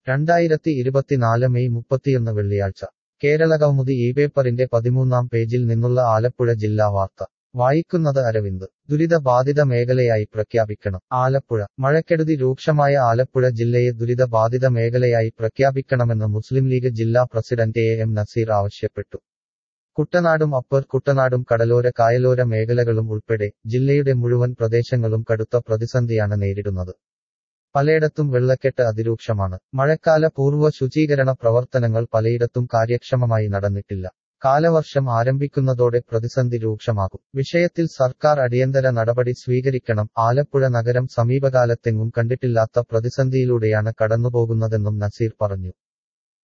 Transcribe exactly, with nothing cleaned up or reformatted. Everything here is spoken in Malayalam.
രണ്ടായിരത്തി ഇരുപത്തിനാല് മെയ് മുപ്പത്തിയൊന്ന് വെള്ളിയാഴ്ച കേരളകൗമുദി ഈ പേപ്പറിന്റെ പതിമൂന്നാം പേജിൽ നിന്നുള്ള ആലപ്പുഴ ജില്ലാ വാർത്ത വായിക്കുന്നത് അരവിന്ദ്. ദുരിതബാധിത മേഖലയായി പ്രഖ്യാപിക്കണം ആലപ്പുഴ. മഴക്കെടുതി രൂക്ഷമായ ആലപ്പുഴ ജില്ലയെ ദുരിതബാധിത മേഖലയായി പ്രഖ്യാപിക്കണമെന്ന് മുസ്ലിം ലീഗ് ജില്ലാ പ്രസിഡന്റ് എ എം നസീർ ആവശ്യപ്പെട്ടു. കുട്ടനാടും അപ്പർ കുട്ടനാടും കടലോര കായലോര മേഖലകളും ഉൾപ്പെടെ ജില്ലയുടെ മുഴുവൻ പ്രദേശങ്ങളും കടുത്ത പ്രതിസന്ധിയാണ് നേരിടുന്നത്. പലയിടത്തും വെള്ളക്കെട്ട് അതിരൂക്ഷമാണ്. മഴക്കാല പൂർവ്വ ശുചീകരണ പ്രവർത്തനങ്ങൾ പലയിടത്തും കാര്യക്ഷമമായി നടന്നിട്ടില്ല. കാലവർഷം ആരംഭിക്കുന്നതോടെ പ്രതിസന്ധി രൂക്ഷമാകും. വിഷയത്തിൽ സർക്കാർ അടിയന്തര നടപടി സ്വീകരിക്കണം. ആലപ്പുഴ നഗരം സമീപകാലത്തെങ്ങും കണ്ടിട്ടില്ലാത്ത പ്രതിസന്ധിയിലൂടെയാണ് കടന്നുപോകുന്നതെന്നും നസീർ പറഞ്ഞു.